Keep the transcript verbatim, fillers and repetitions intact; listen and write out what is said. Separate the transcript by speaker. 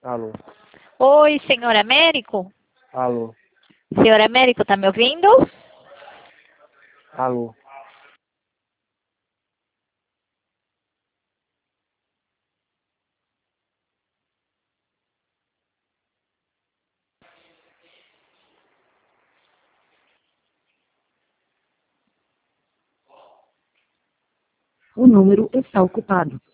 Speaker 1: Alô,
Speaker 2: Oi, senhor Américo?
Speaker 1: alô,
Speaker 2: Senhor Américo, tá me ouvindo?
Speaker 1: alô.
Speaker 3: O número está ocupado.